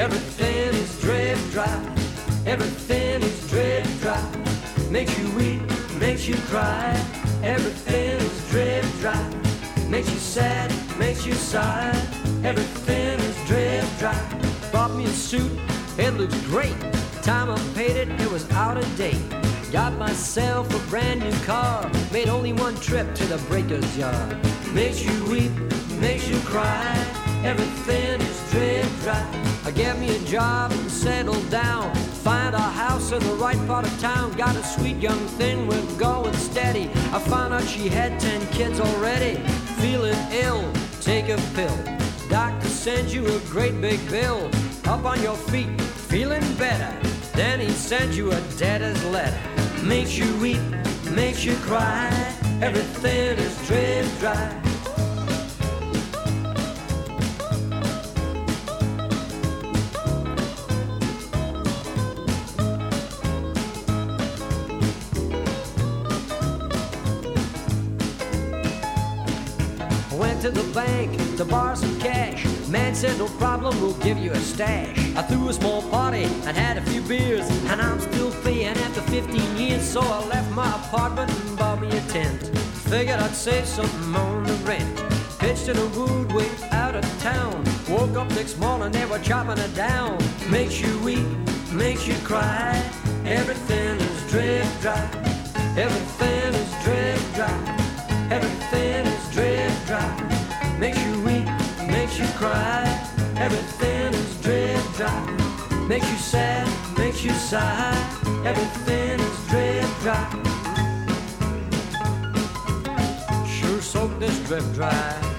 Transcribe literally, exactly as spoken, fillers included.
Everything is drip dry. Everything is drip dry. Makes you weep, makes you cry. Everything is drip dry. Makes you sad, makes you sigh. Everything is drip dry. Bought me a suit, it looks great. Time I paid it, it was out of date. Got myself a brand new car. Made only one trip to the breaker's yard. Makes you weep, makes you cry. Everything is drip dry. I get me a job and settle down. Find a house in the right part of town. Got a sweet young thing, we're going steady. I found out she had ten kids already. Feeling ill, take a pill. Doctor sends you a great big bill. Up on your feet, feeling better. Then he sends you a debtor's letter. Makes you weep, makes you cry. Everything is drip dry. To the bank to borrow some cash. Man said no problem, we'll give you a stash. I threw a small party and had a few beers, and I'm still paying after fifteen years. So I left my apartment and bought me a tent. Figured I'd save something on the rent. Pitched in a rude way out of town. Woke up next morning, they were chopping it down. Makes you weep, makes you cry. Everything is drip dry. Everything is drip dry. Everything is drip dry. Makes you weep, makes you cry. Everything is drip dry. Makes you sad, makes you sigh. Everything is drip dry. Sure soak this drip dry.